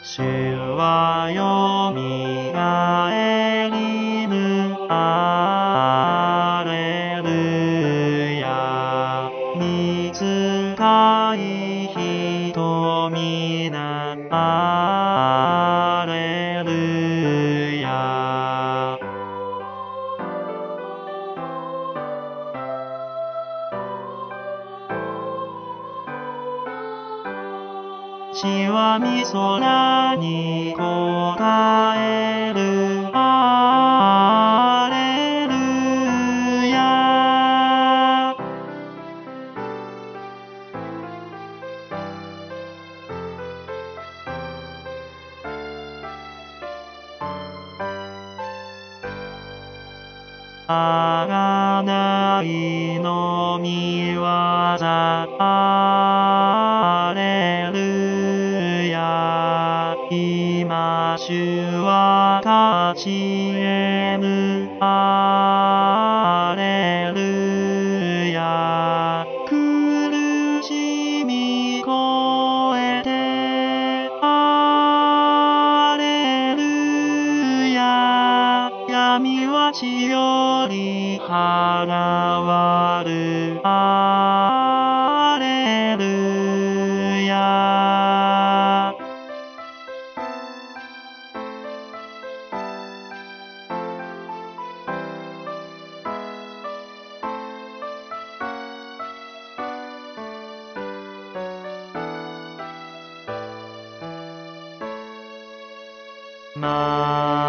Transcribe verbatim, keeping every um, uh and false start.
主はよみがえりぬ。アレルヤ。御使い瞳な。アレルヤ。地はみ空に答える。アレルヤ。あがないのみ業。アレルヤ。今主は立ち得ぬ。アレルヤ。苦しみ越えて。アレルヤ。闇は地より払わる。アレルヤ。ま